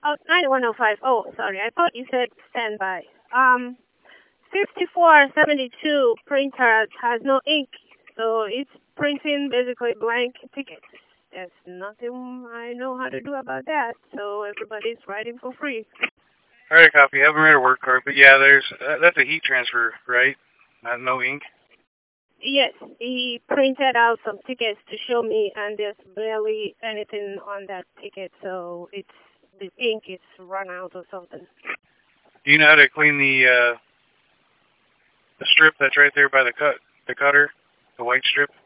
Oh, 9105. Oh, sorry. I thought you said standby. 5472 printer has no ink, so it's printing basically blank tickets. There's nothing I know how to do about that, so everybody's writing for free. I read a copy. I haven't read a word card, but yeah, there's that's a heat transfer, right? Not no ink. Yes, he printed out some tickets to show me, and there's barely anything on that ticket, so it's the ink is run out or something. Do you know how to clean the strip that's right there by the cutter, the white strip?